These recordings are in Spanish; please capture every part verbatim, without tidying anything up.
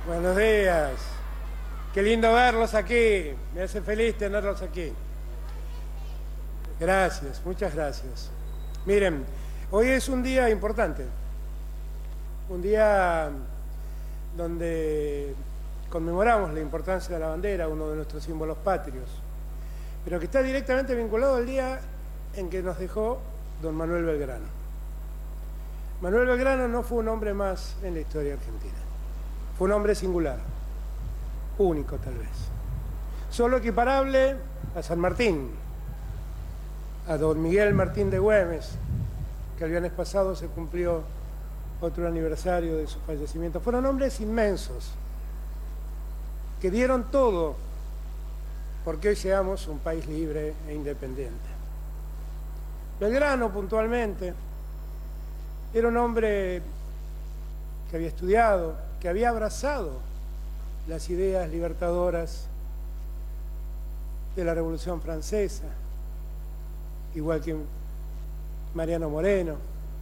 Buenos días. Qué lindo verlos aquí. Me hace feliz tenerlos aquí. Gracias, muchas gracias. Miren, hoy es un día importante. Un día donde conmemoramos la importancia de la bandera, uno de nuestros símbolos patrios, pero que está directamente vinculado al día en que nos dejó don Manuel Belgrano. Manuel Belgrano no fue un hombre más en la historia argentina. Fue un hombre singular, único tal vez. Solo equiparable a San Martín, a don Miguel Martín de Güemes, que el viernes pasado se cumplió otro aniversario de su fallecimiento. Fueron hombres inmensos, que dieron todo porque hoy seamos un país libre e independiente. Belgrano, puntualmente, era un hombre que había estudiado, que había abrazado las ideas libertadoras de la Revolución Francesa, igual que Mariano Moreno,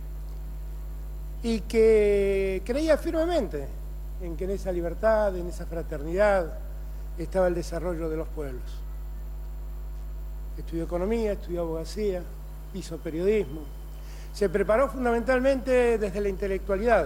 y que creía firmemente en que en esa libertad, en esa fraternidad, estaba el desarrollo de los pueblos. Estudió economía, estudió abogacía, hizo periodismo. Se preparó fundamentalmente desde la intelectualidad.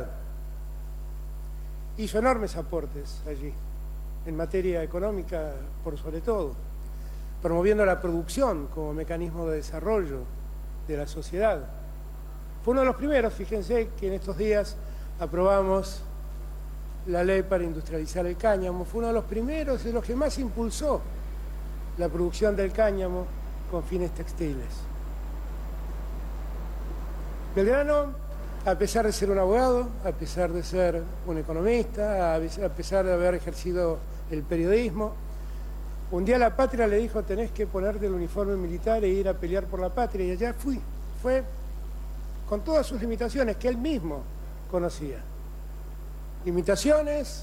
Hizo enormes aportes allí, en materia económica por sobre todo, promoviendo la producción como mecanismo de desarrollo de la sociedad. Fue uno de los primeros, fíjense que en estos días aprobamos la ley para industrializar el cáñamo, fue uno de los primeros, de los que más impulsó la producción del cáñamo con fines textiles. Belgrano, a pesar de ser un abogado, a pesar de ser un economista, a pesar de haber ejercido el periodismo, un día la patria le dijo: tenés que ponerte el uniforme militar e ir a pelear por la patria, y allá fui. Fue con todas sus limitaciones que él mismo conocía. Limitaciones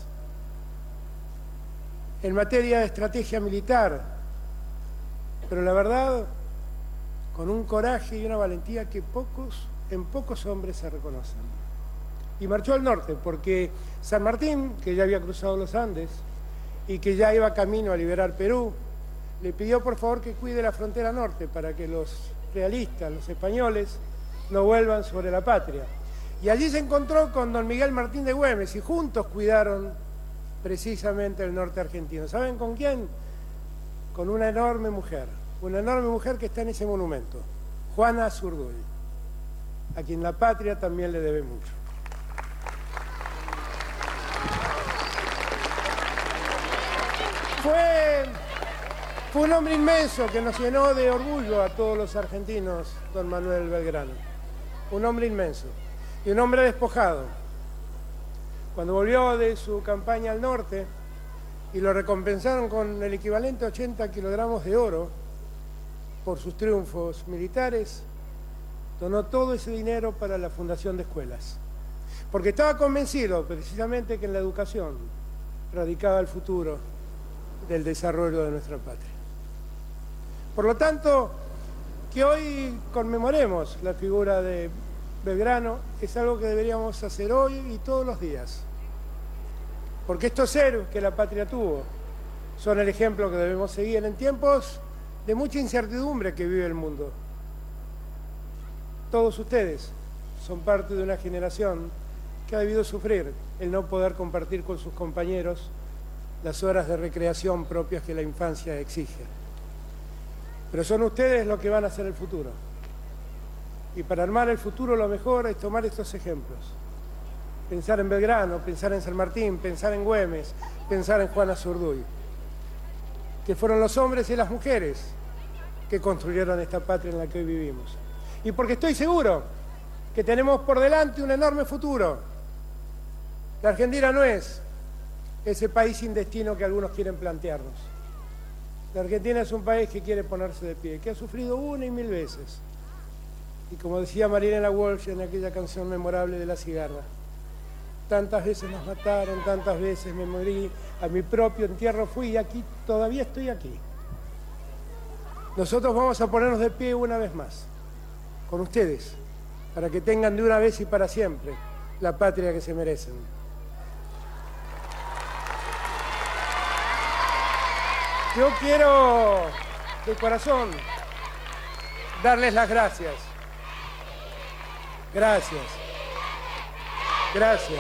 en materia de estrategia militar, pero la verdad, con un coraje y una valentía que pocos, en pocos hombres se reconocen. Y marchó al norte, porque San Martín, que ya había cruzado los Andes y que ya iba camino a liberar Perú, le pidió por favor que cuide la frontera norte para que los realistas, los españoles, no vuelvan sobre la patria. Y allí se encontró con don Miguel Martín de Güemes y juntos cuidaron precisamente el norte argentino. ¿Saben con quién? Con una enorme mujer, una enorme mujer que está en ese monumento, Juana Zurduy, a quien la patria también le debe mucho. Fue, fue un hombre inmenso que nos llenó de orgullo a todos los argentinos, don Manuel Belgrano. Un hombre inmenso y un hombre despojado. Cuando volvió de su campaña al norte y lo recompensaron con el equivalente a ochenta kilogramos de oro por sus triunfos militares, donó todo ese dinero para la fundación de escuelas, porque estaba convencido precisamente que en la educación radicaba el futuro del desarrollo de nuestra patria. Por lo tanto, que hoy conmemoremos la figura de Belgrano es algo que deberíamos hacer hoy y todos los días, porque estos héroes que la patria tuvo son el ejemplo que debemos seguir en tiempos de mucha incertidumbre que vive el mundo. Todos ustedes son parte de una generación que ha debido sufrir el no poder compartir con sus compañeros las horas de recreación propias que la infancia exige. Pero son ustedes los que van a hacer el futuro. Y para armar el futuro lo mejor es tomar estos ejemplos. Pensar en Belgrano, pensar en San Martín, pensar en Güemes, pensar en Juana Zurduy, que fueron los hombres y las mujeres que construyeron esta patria en la que hoy vivimos. Y porque estoy seguro que tenemos por delante un enorme futuro. La Argentina no es ese país sin destino que algunos quieren plantearnos. La Argentina es un país que quiere ponerse de pie, que ha sufrido una y mil veces. Y como decía Marilena Walsh en aquella canción memorable de La Cigarra, tantas veces nos mataron, tantas veces me morí, a mi propio entierro fui y aquí todavía estoy aquí. Nosotros vamos a ponernos de pie una vez más, con ustedes, para que tengan de una vez y para siempre la patria que se merecen. Yo quiero, de corazón, darles las gracias. Gracias. Gracias.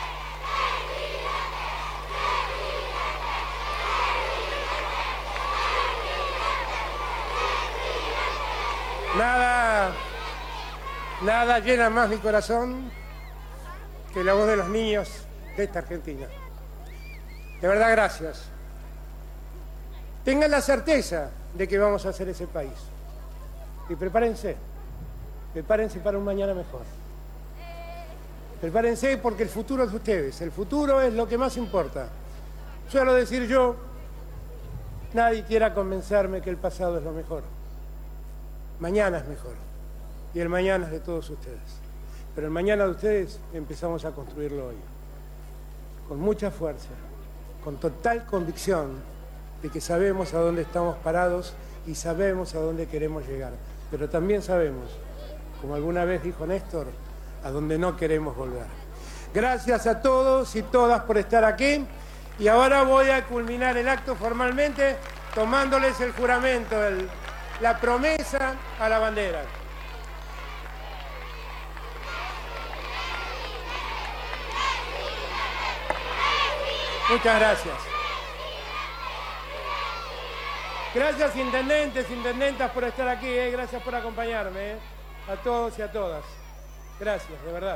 Nada, nada llena más mi corazón que la voz de los niños de esta Argentina. De verdad, gracias. Tengan la certeza de que vamos a hacer ese país. Y prepárense, prepárense para un mañana mejor. Prepárense porque el futuro es de ustedes, el futuro es lo que más importa. Suelo decir yo, nadie quiera convencerme que el pasado es lo mejor. Mañana es mejor, y el mañana es de todos ustedes. Pero el mañana de ustedes empezamos a construirlo hoy, con mucha fuerza, con total convicción de que sabemos a dónde estamos parados y sabemos a dónde queremos llegar. Pero también sabemos, como alguna vez dijo Néstor, a dónde no queremos volver. Gracias a todos y todas por estar aquí, y ahora voy a culminar el acto formalmente tomándoles el juramento, el la promesa a la bandera. Muchas gracias. Gracias, intendentes, intendentas, por estar aquí, ¿eh? Gracias por acompañarme, ¿eh? A todos y a todas. Gracias, de verdad.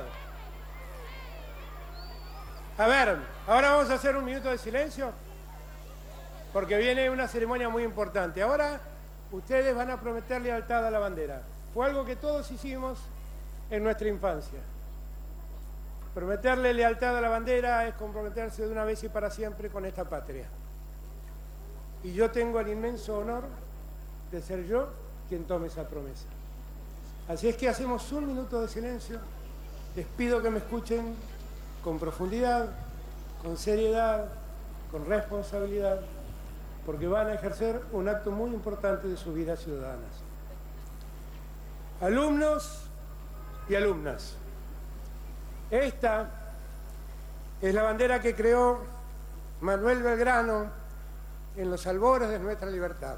A ver, ahora vamos a hacer un minuto de silencio, porque viene una ceremonia muy importante. Ahora ustedes van a prometer lealtad a la bandera. Fue algo que todos hicimos en nuestra infancia. Prometerle lealtad a la bandera es comprometerse de una vez y para siempre con esta patria. Y yo tengo el inmenso honor de ser yo quien tome esa promesa. Así es que hacemos un minuto de silencio. Les pido que me escuchen con profundidad, con seriedad, con responsabilidad, porque van a ejercer un acto muy importante de sus vidas ciudadanas. Alumnos y alumnas, esta es la bandera que creó Manuel Belgrano en los albores de nuestra libertad.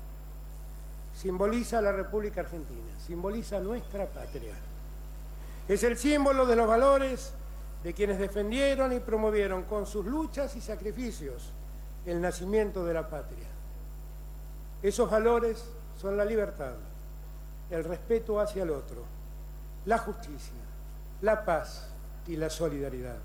Simboliza la República Argentina, simboliza nuestra patria. Es el símbolo de los valores de quienes defendieron y promovieron con sus luchas y sacrificios el nacimiento de la patria. Esos valores son la libertad, el respeto hacia el otro, la justicia, la paz y la solidaridad.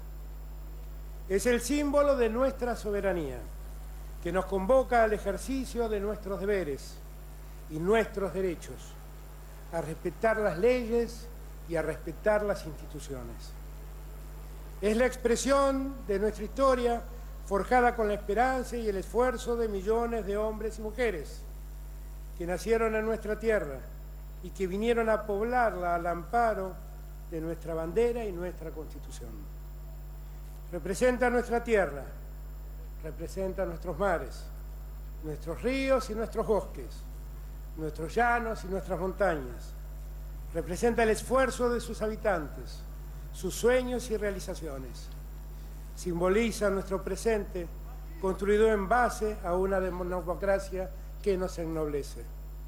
Es el símbolo de nuestra soberanía, que nos convoca al ejercicio de nuestros deberes y nuestros derechos, a respetar las leyes y a respetar las instituciones. Es la expresión de nuestra historia forjada con la esperanza y el esfuerzo de millones de hombres y mujeres que nacieron en nuestra tierra y que vinieron a poblarla al amparo de nuestra bandera y nuestra Constitución. Representa nuestra tierra, representa nuestros mares, nuestros ríos y nuestros bosques, nuestros llanos y nuestras montañas. Representa el esfuerzo de sus habitantes, sus sueños y realizaciones. Simboliza nuestro presente, construido en base a una democracia que nos ennoblece.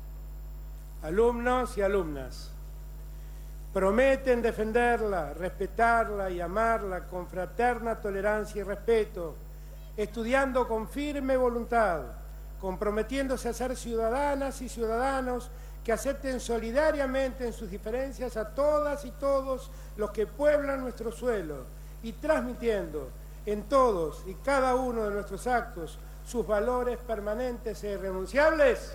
Alumnos y alumnas, prometen defenderla, respetarla y amarla con fraterna tolerancia y respeto, estudiando con firme voluntad, comprometiéndose a ser ciudadanas y ciudadanos que acepten solidariamente en sus diferencias a todas y todos los que pueblan nuestro suelo y transmitiendo en todos y cada uno de nuestros actos sus valores permanentes e irrenunciables.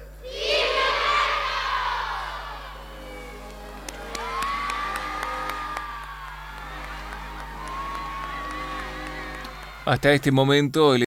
Hasta este momento, el